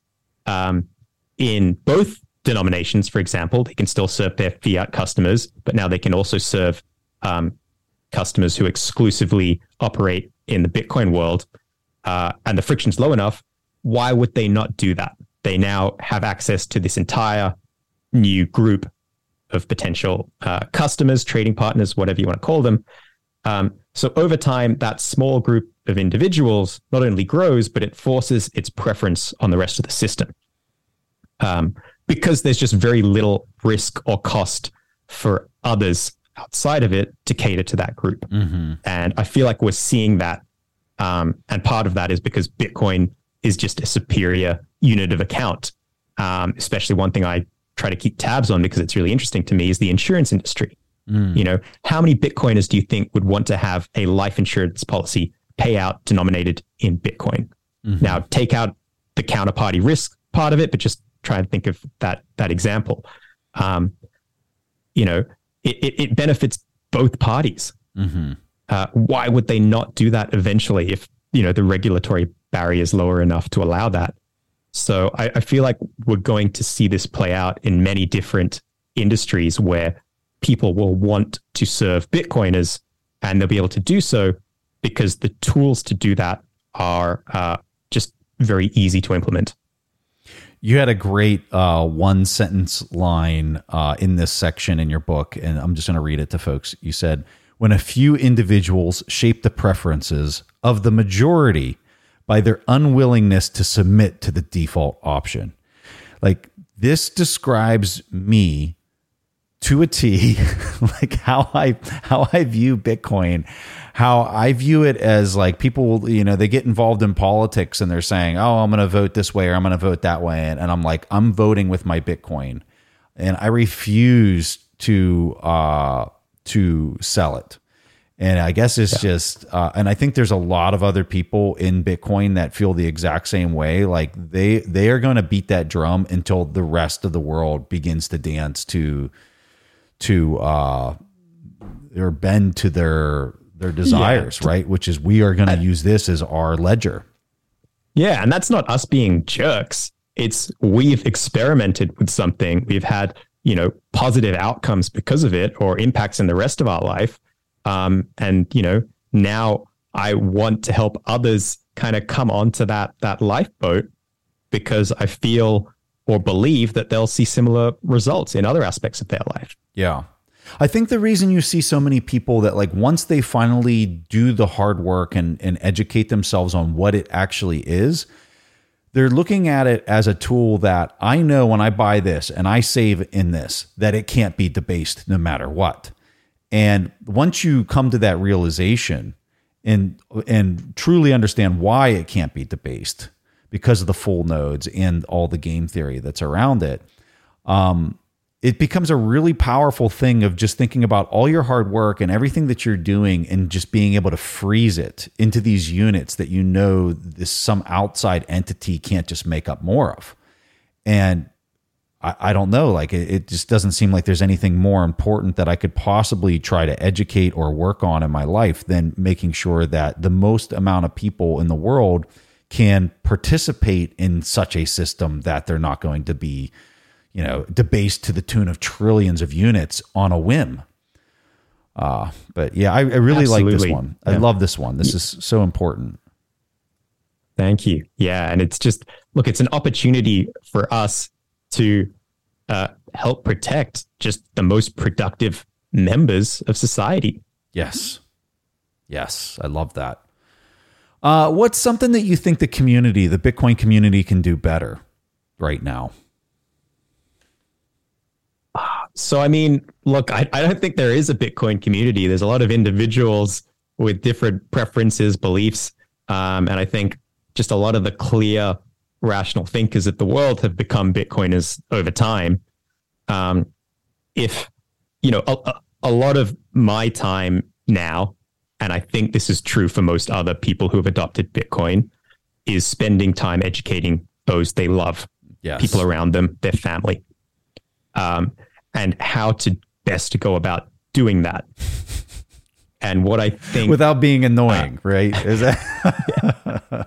in both denominations, for example, they can still serve their fiat customers, but now they can also serve customers who exclusively operate in the Bitcoin world, and the friction's low enough, why would they not do that? They now have access to this entire new group of potential customers, trading partners, whatever you want to call them. So over time, that small group of individuals not only grows, but it forces its preference on the rest of the system. Because there's just very little risk or cost for others outside of it to cater to that group. Mm-hmm. And I feel like we're seeing that. And part of that is because Bitcoin is just a superior unit of account. Especially one thing I try to keep tabs on because it's really interesting to me is the insurance industry. How many Bitcoiners do you think would want to have a life insurance policy payout denominated in Bitcoin? Mm-hmm. Now, take out the counterparty risk part of it, but just try and think of that example. It benefits both parties. Mm-hmm. Why would they not do that eventually if, the regulatory barrier is lower enough to allow that? So I feel like we're going to see this play out in many different industries where people will want to serve Bitcoiners, and they'll be able to do so because the tools to do that are just very easy to implement. You had a great one sentence line in this section in your book, and I'm just going to read it to folks. You said, when a few individuals shape the preferences of the majority by their unwillingness to submit to the default option. Like, this describes me to a T, like how I view Bitcoin, how I view it as like people, they get involved in politics and they're saying, oh, I'm going to vote this way or I'm going to vote that way. And I'm like, I'm voting with my Bitcoin, and I refuse to sell it. And I guess it's just, and I think there's a lot of other people in Bitcoin that feel the exact same way. Like they are going to beat that drum until the rest of the world begins to dance to or bend to their desires, right? Which is, we are going to use this as our ledger. Yeah. And that's not us being jerks. It's, we've experimented with something. We've had, positive outcomes because of it, or impacts in the rest of our life. And now I want to help others kind of come onto that lifeboat, because I feel or believe that they'll see similar results in other aspects of their life. Yeah. I think the reason you see so many people that, like, once they finally do the hard work and educate themselves on what it actually is, they're looking at it as a tool that, I know when I buy this and I save in this, that it can't be debased no matter what. And once you come to that realization and truly understand why it can't be debased, because of the full nodes and all the game theory that's around it, it becomes a really powerful thing of just thinking about all your hard work and everything that you're doing, and just being able to freeze it into these units that this some outside entity can't just make up more of. And I don't know, like it just doesn't seem like there's anything more important that I could possibly try to educate or work on in my life than making sure that the most amount of people in the world can participate in such a system that they're not going to be, debased to the tune of trillions of units on a whim. But yeah, I really like this one. Yeah. I love this one. This is so important. Thank you. Yeah. And it's just, look, it's an opportunity for us to help protect just the most productive members of society. Yes. Yes. I love that. What's something that you think the Bitcoin community can do better right now? So, I mean, look, I don't think there is a Bitcoin community. There's a lot of individuals with different preferences, beliefs. And I think just a lot of the clear, rational thinkers of the world have become Bitcoiners over time. If, a lot of my time now, and I think this is true for most other people who have adopted Bitcoin, is spending time educating those they love, people around them, their family, and how to best to go about doing that. And what I think, without being annoying, right? Is that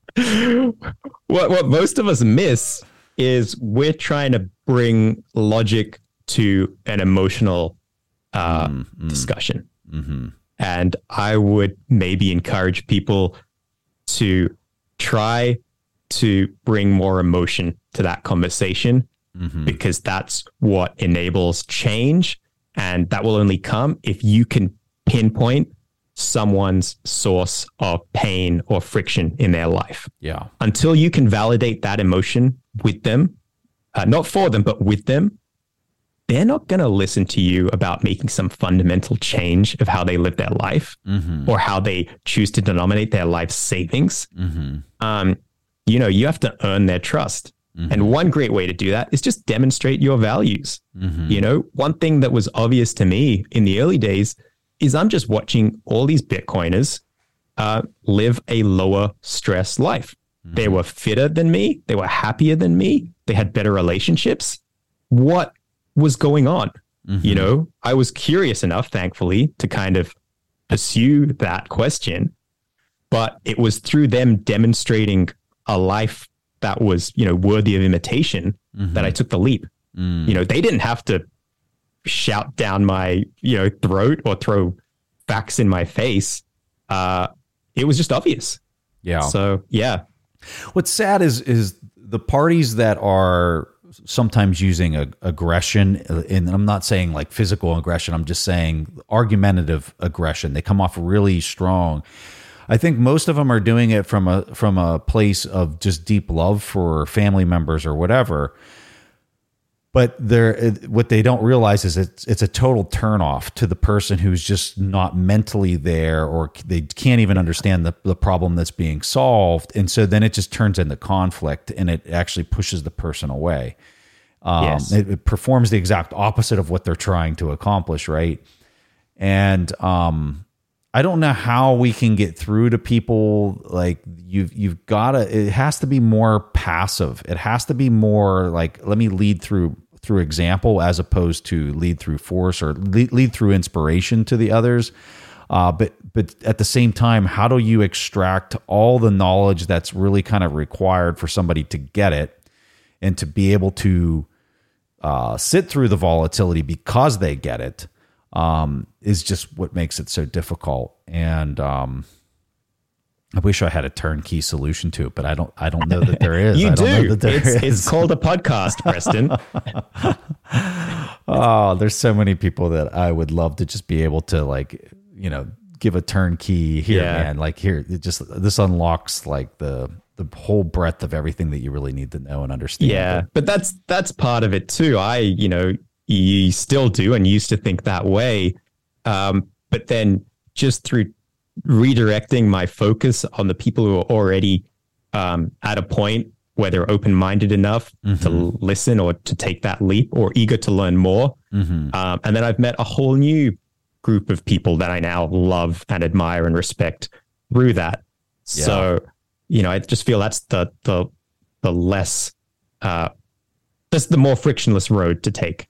what most of us miss is we're trying to bring logic to an emotional discussion. Mm-hmm. And I would maybe encourage people to try to bring more emotion to that conversation, because that's what enables change. And that will only come if you can pinpoint someone's source of pain or friction in their life. Yeah. Until you can validate that emotion with them, not for them, but with them, they're not going to listen to you about making some fundamental change of how they live their life or how they choose to denominate their life savings. You have to earn their trust. And one great way to do that is just demonstrate your values. One thing that was obvious to me in the early days is I'm just watching all these Bitcoiners live a lower stress life. They were fitter than me. They were happier than me. They had better relationships. What was going on? I was curious enough, thankfully, to kind of pursue that question, but it was through them demonstrating a life that was, worthy of imitation that I took the leap. They didn't have to shout down my, throat or throw facts in my face. It was just obvious. Yeah. So, yeah. What's sad is the parties that are sometimes using aggression, and I'm not saying like physical aggression, I'm just saying argumentative aggression. They come off really strong. I think most of them are doing it from a place of just deep love for family members or whatever. But what they don't realize is it's a total turnoff to the person who's just not mentally there, or they can't even understand the problem that's being solved. And so then it just turns into conflict, and it actually pushes the person away. Yes. It performs the exact opposite of what they're trying to accomplish, right? And I don't know how we can get through to people. Like you've got to. It has to be more passive. It has to be more like, let me lead through example as opposed to lead through force or lead through inspiration to the others. But at the same time, how do you extract all the knowledge that's really kind of required for somebody to get it and to be able to sit through the volatility because they get it, is just what makes it so difficult. And I wish I had a turnkey solution to it, but I don't know that there is. You I don't do. know that there is. It's called a podcast, Preston. Oh, there's so many people that I would love to just be able to give a turnkey here, man. Like here, this unlocks like the whole breadth of everything that you really need to know and understand. Yeah, but that's part of it too. You still do and used to think that way, but then just through redirecting my focus on the people who are already at a point where they're open-minded enough to listen or to take that leap or eager to learn more. And then I've met a whole new group of people that I now love and admire and respect through that. Yeah. So, I just feel that's the less, that's the more frictionless road to take.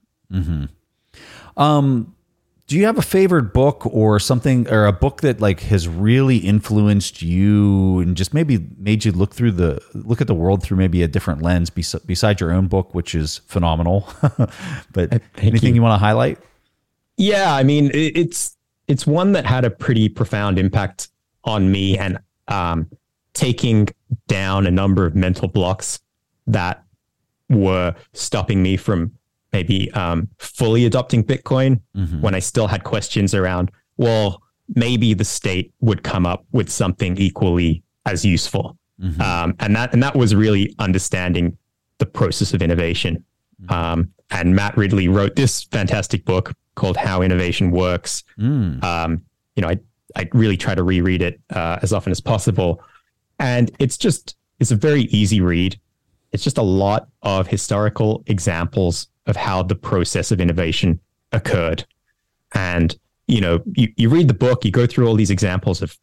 Do you have a favorite book or something, or a book that like has really influenced you and just maybe made you look at the world through maybe a different lens besides your own book, which is phenomenal? But anything you want to highlight? Yeah, I mean, it's one that had a pretty profound impact on me, and taking down a number of mental blocks that were stopping me from maybe fully adopting Bitcoin when I still had questions around, well, maybe the state would come up with something equally as useful. And that was really understanding the process of innovation. And Matt Ridley wrote this fantastic book called How Innovation Works. I really try to reread it as often as possible. And it's a very easy read. It's just a lot of historical examples of how the process of innovation occurred. And, you read the book, you go through all these examples of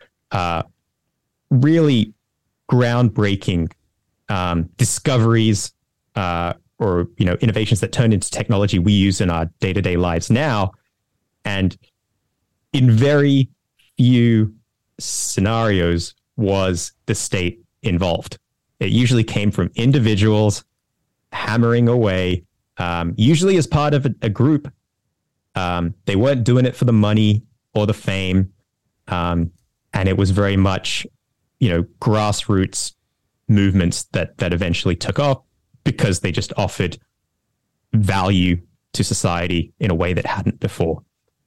really groundbreaking discoveries or innovations that turned into technology we use in our day-to-day lives now. And in very few scenarios was the state involved. It usually came from individuals hammering away, usually as part of a group. They weren't doing it for the money or the fame. And it was very much, grassroots movements that eventually took off because they just offered value to society in a way that hadn't before.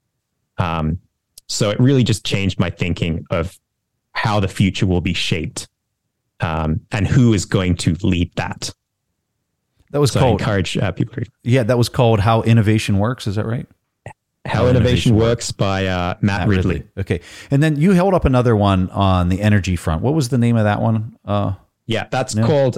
So it really just changed my thinking of how the future will be shaped, and who is going to lead that. That was called. I encourage people to read. Yeah, that was called How Innovation Works. Is that right? How Innovation Works by Matt Ridley. Okay. And then you held up another one on the energy front. What was the name of that one? That's called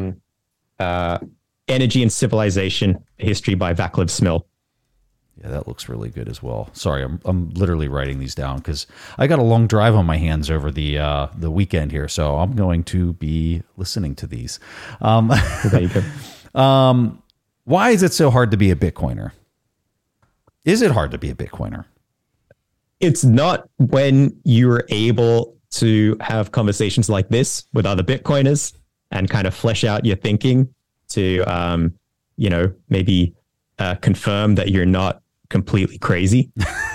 Energy and Civilization, a History by Vaclav Smil. Yeah, that looks really good as well. Sorry, I'm literally writing these down because I got a long drive on my hands over the weekend here, so I'm going to be listening to these. There you go. Why is it so hard to be a Bitcoiner? Is it hard to be a Bitcoiner? It's not when you're able to have conversations like this with other Bitcoiners and kind of flesh out your thinking to, maybe confirm that you're not completely crazy.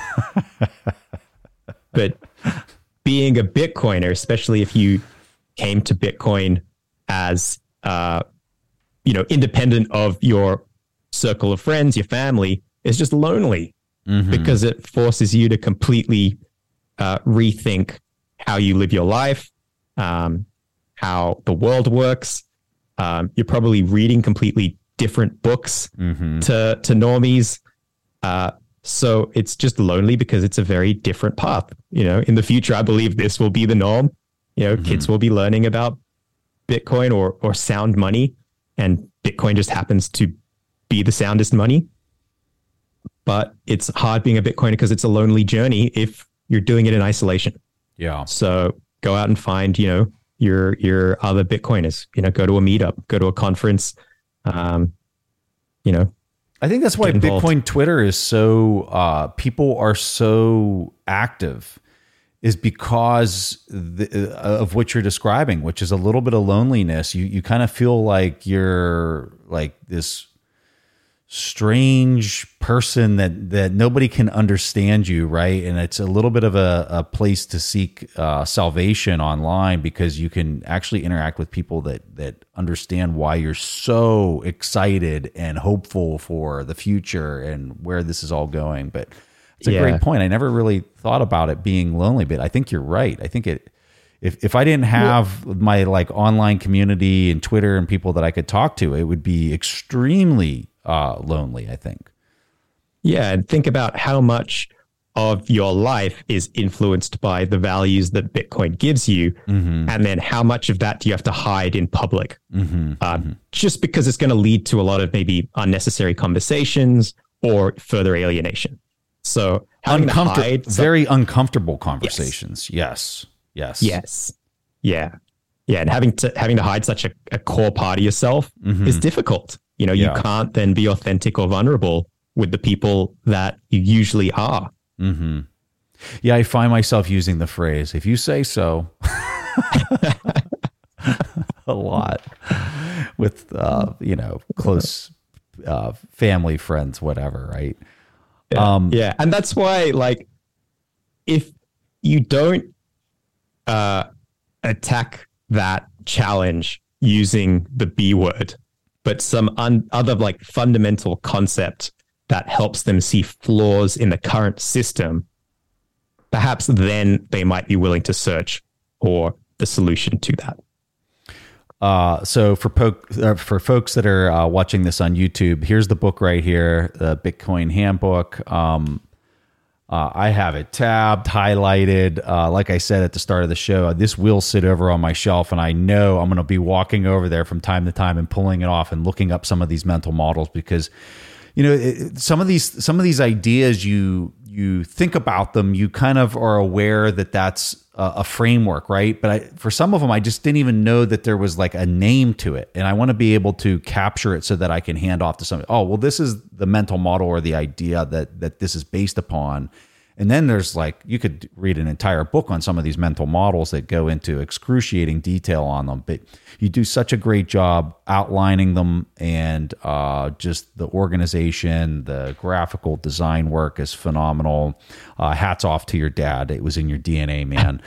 But being a Bitcoiner, especially if you came to Bitcoin as, independent of your circle of friends, your family, is just lonely because it forces you to completely rethink how you live your life, how the world works. You're probably reading completely different books to normies. So it's just lonely because it's a very different path. In the future, I believe this will be the norm. Kids will be learning about Bitcoin or sound money, and Bitcoin just happens to be the soundest money. But it's hard being a Bitcoiner because it's a lonely journey if you're doing it in isolation. Yeah. So go out and find, your other Bitcoiners, go to a meetup, go to a conference, I think that's why involved. Bitcoin Twitter is so, people are so active, is because of what you're describing, which is a little bit of loneliness. You kind of feel like you're like this strange person that nobody can understand you, right? And it's a little bit of a place to seek salvation online, because you can actually interact with people that understand why you're so excited and hopeful for the future and where this is all going. But it's a great point. I never really thought about it being lonely, but I think you're right. I think if I didn't have my like online community and Twitter and people that I could talk to, it would be extremely lonely, I think. Yeah, and think about how much of your life is influenced by the values that Bitcoin gives you, and then how much of that do you have to hide in public? Just because it's going to lead to a lot of maybe unnecessary conversations or further alienation. So having to hide very uncomfortable conversations. Yes. Yeah. And having to hide such a core part of yourself is difficult. You can't then be authentic or vulnerable with the people that you usually are. Yeah, I find myself using the phrase, if you say so, a lot with, close family, friends, whatever, right? Yeah. And that's why, like, if you don't attack that challenge using the B word, but some other like fundamental concept that helps them see flaws in the current system, perhaps then they might be willing to search for the solution to that. So for folks that are watching this on YouTube, here's the book right here, the Bitcoin Handbook. I have it tabbed, highlighted. Like I said at the start of the show, this will sit over on my shelf, and I know I'm going to be walking over there from time to time and pulling it off and looking up some of these mental models, because some of these ideas, you think about them, you kind of are aware that that's a framework, right? But for some of them, I just didn't even know that there was like a name to it, and I want to be able to capture it so that I can hand off to somebody. Oh, well, this is the mental model or the idea that this is based upon. And then there's like, you could read an entire book on some of these mental models that go into excruciating detail on them. But you do such a great job outlining them, and just the organization, the graphical design work is phenomenal. Hats off to your dad. It was in your DNA, man.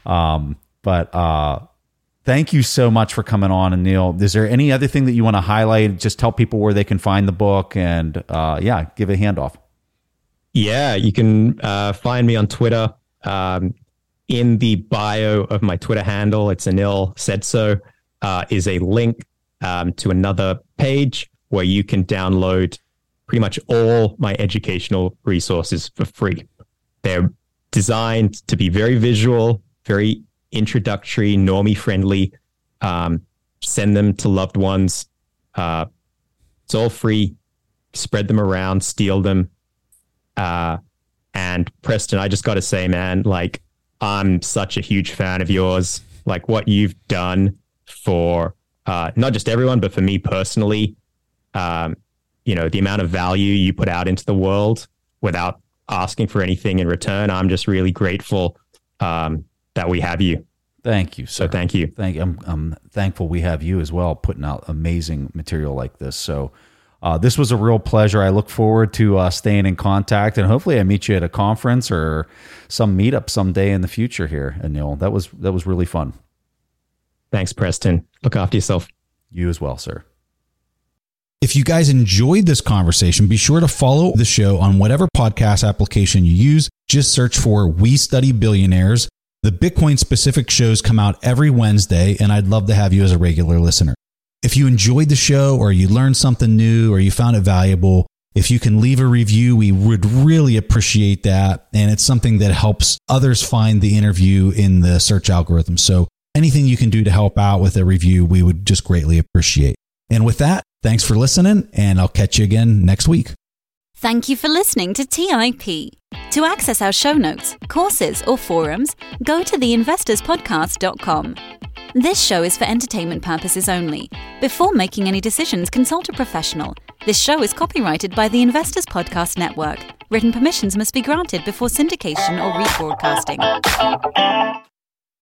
But thank you so much for coming on, Anil. Is there any other thing that you want to highlight? Just tell people where they can find the book, and give a handoff. Yeah, you can find me on Twitter. In the bio of my Twitter handle, it's Anil Said So, is a link to another page where you can download pretty much all my educational resources for free. They're designed to be very visual, very introductory, normie friendly. Send them to loved ones. It's all free. Spread them around, steal them. And Preston, I just got to say, man, like, I'm such a huge fan of yours. Like, what you've done for not just everyone, but for me personally, the amount of value you put out into the world without asking for anything in return. I'm just really grateful that we have you. Thank you, sir. So thank you. I'm thankful we have you as well, putting out amazing material like this. So This was a real pleasure. I look forward to staying in contact, and hopefully I meet you at a conference or some meetup someday in the future here, Anil. That was really fun. Thanks, Preston. Look after yourself. You as well, sir. If you guys enjoyed this conversation, be sure to follow the show on whatever podcast application you use. Just search for We Study Billionaires. The Bitcoin specific shows come out every Wednesday, and I'd love to have you as a regular listener. If you enjoyed the show, or you learned something new, or you found it valuable, if you can leave a review, we would really appreciate that. And it's something that helps others find the interview in the search algorithm. So anything you can do to help out with a review, we would just greatly appreciate. And with that, thanks for listening, and I'll catch you again next week. Thank you for listening to TIP. To access our show notes, courses, or forums, go to theinvestorspodcast.com. This show is for entertainment purposes only. Before making any decisions, consult a professional. This show is copyrighted by the Investors Podcast Network. Written permissions must be granted before syndication or rebroadcasting.